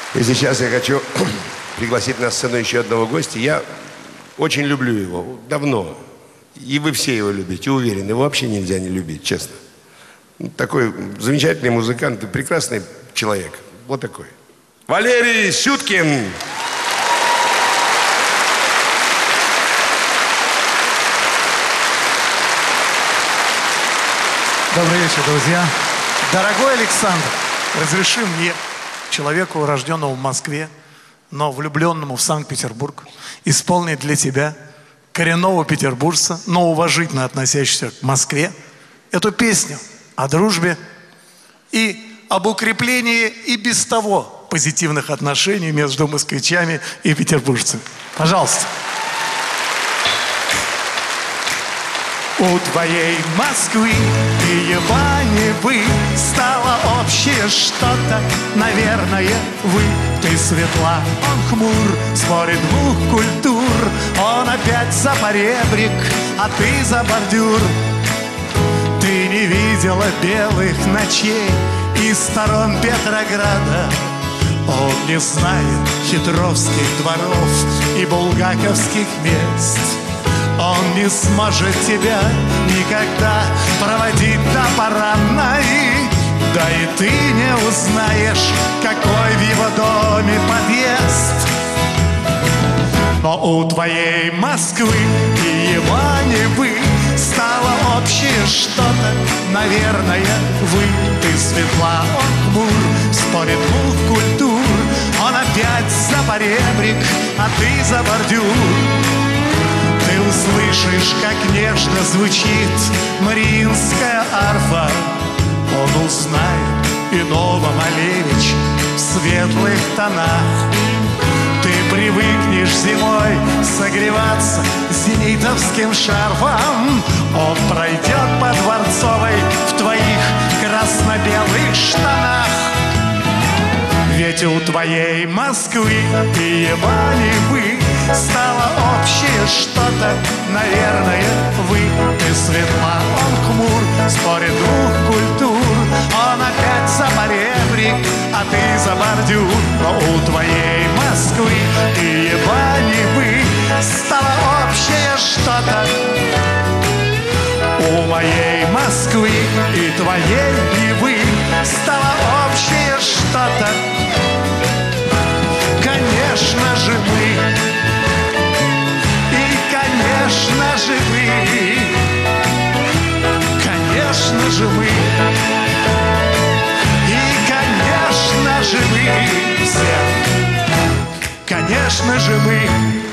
И сейчас я хочу пригласить на сцену еще одного гостя. Я очень люблю его, давно. И вы все его любите, уверен. Его вообще нельзя не любить, честно. Такой замечательный музыкант и прекрасный человек. Вот такой. Валерий Сюткин. Добрый вечер, друзья. Дорогой Александр, разреши мне, человеку, рожденному в Москве, но влюбленному в Санкт-Петербург, исполнить для тебя, коренного петербуржца, но уважительно относящегося к Москве, эту песню о дружбе и об укреплении и без того позитивных отношений между москвичами и петербуржцами. Пожалуйста. У твоей Москвы и Ебаневы стало общее что-то, наверное, вы. Ты светла, он хмур, спорит двух культур. Он опять за поребрик, а ты за бордюр. Ты не видела белых ночей из сторон Петрограда. Он не знает хитровских дворов и булгаковских мест. Он не сможет тебя никогда проводить до парадной. Да и ты не узнаешь, какой в его доме подъезд. Но у твоей Москвы и Иваневы стало общее что-то, наверное, вы. Ты светла, он хмур, спорит двух культур. Он опять за поребрик, а ты за бордюр. Ты услышишь, как нежно звучит мариинская арфа. Он узнает иного Малевич в светлых тонах. Ты привыкнешь зимой согреваться зенитовским шарфом. Он пройдет по Дворцовой в твоих красно-белых штанах. Ведь у твоей Москвы и Ебаневы стало общее что-то, наверное, вы. Ты светла, он хмур, спорит двух культур. Он опять за поребрик, а ты за бордюр. Но у твоей Москвы и Ебаневы стало общее что-то. У моей Москвы и твоей Невы стало общее что-то. Конечно же мы, и конечно же вы, конечно же мы, и конечно же вы все, конечно же мы.